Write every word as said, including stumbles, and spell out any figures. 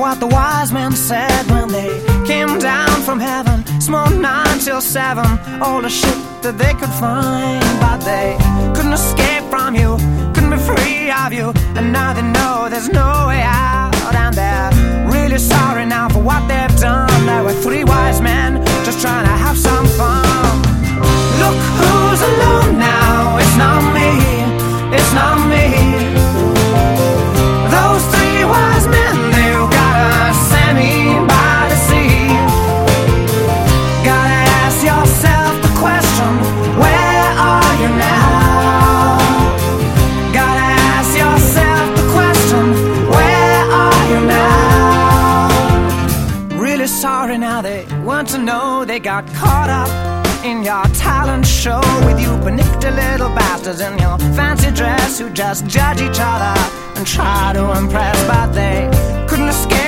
what the wise men said when they came down from heaven. Small nine till seven, all the shit that they could find. But they couldn't escape from you, couldn't be free of you, and now they know there's no way out. And they're really sorry now for what they've done. There were three wise men just trying to have some fun. Look who's alone now, it's not me, it's not me. Those three wise men, they've got a Sammy by the sea. Gotta ask yourself the question, where are you now? Gotta ask yourself the question, where are you now? Really sorry now they weren't to know they got caught up in your talent show with you panicked little bastards in your fancy dress who just judge each other and try to impress, but they couldn't escape